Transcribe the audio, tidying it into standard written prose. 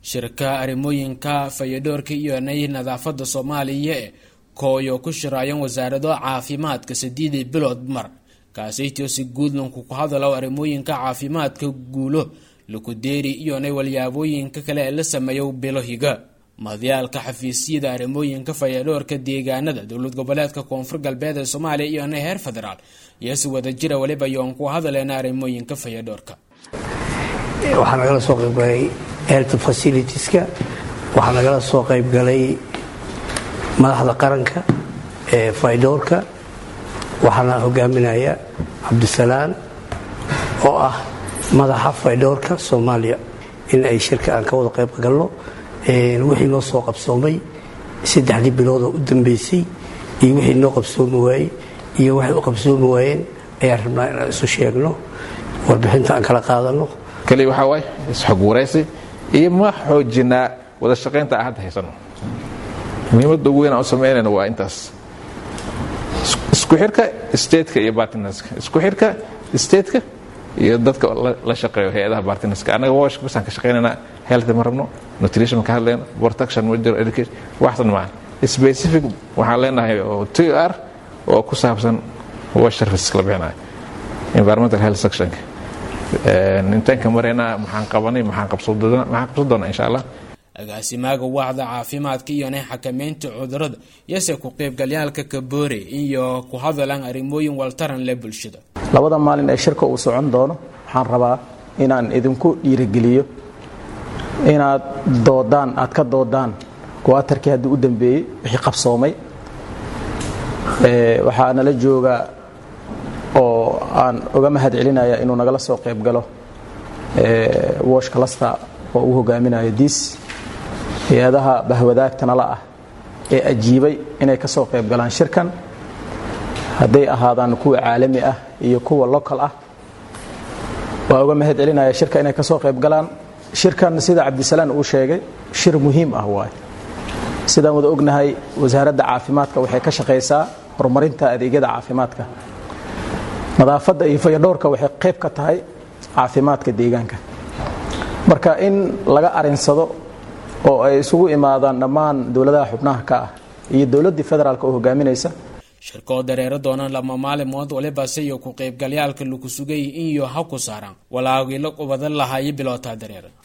shirka arrimooyinka fayadhoorka iyo nadaafada Soomaaliya kooyo ku shiraayan wasaaradda caafimaadka 8 bilood mar kaasaytiyo si guud ku hadalo arrimooyinka caafimaadka guulo lagu deeri iyo walyaabooyinka kale ee la sameeyo bilohiga madiyalka xafiisyada arrimooyinka fayadhoorka deegaanada dawlad goboleedka Koonfur Galbeed ee Soomaaliya iyo heer federaal iyasi wada jira waliba yoon ku hadaleena arrimooyinka fayadhoorka waxaan nagala soo qaybgalay health facilitieska waxaan nagala soo qaybgalay madaxda qaranka ee fayadhoorka waxaana hogaaminaya Cabdisalaam oo ah madaxa fayadhoorka Soomaaliya in ay shirka aan ka wada qayb galno wixii loo soo qabsoomay 3 bilood oo u dambeysay iyo wixii loo qabsoomay waayay iyo wixii u qabsoomay waayeen ayaan rabnaa inaan isu sheegno warbixinta aan kala qaadano kali waxa way isxog wareysi iyo ma xoojina wada shaqeynta ahad haysano muhiimada ugu weyn oo sameeyna waa intaas isku xirka state-ka iyo partnerska isku xirka state-ka iyo dadka la shaqeeyo hay'adaha partnerska anaga waa shaqo ka shaqeynana health marabno nutrition ka hadlayna protection water education waxsan ma specific waxa leenahay oo TR oo ku saabsan waa service la bixinayo environmental health section intaan ka marayna maxaan qabanay maxaan qabso doona insha Allah agaasimaha wacda caafimaadka iyo xakameynta cudurrada yase ku qaybgalyaalka kaboore iyo ku hadalan arrimooyin waltaran la bulshada labada maalin ee shirka uu socon doono waxaan rabaa inaan idinku dhiirigeliyo inaad ka doodaan kuwaatarkii hadii u dambeeyay wixii qabsoomay waxaa nala jooga oo aan uga mahad celinaya inuu nagala soo qayb galo wash cluster oo uu hogaaminayo hay'adaha bahwadaagtana la ah ee ajiibay inay ka soo qayb galaan shirkan haday ahaadaan kuwa caalami ah iyo kuwa local ah waa uga mahad celinaya shirka inay ka soo qayb galaan shirkan sida Cabdisalaam uu sheegay shir muhiim ah waay sidaan wada ognahay wasaaradda caafimaadka waxay ka shaqeysaa horumarinta adeegyada caafimaadka nadaafadda iyo fayadhoorka waxay qayb ka tahay caafimaadka deegaanka marka in laga arinsado oo ay isugu imaadaan dhammaan dawladaha xubnaha ka ah iyo dawladda federaalka oo hogaaminaysa shirkooda dareero doonaan lama maalmood waliba si ku qaybgalyaalka lagu sugay in iyo ha ku saaran walaagii la qabada lahaay biloota dareero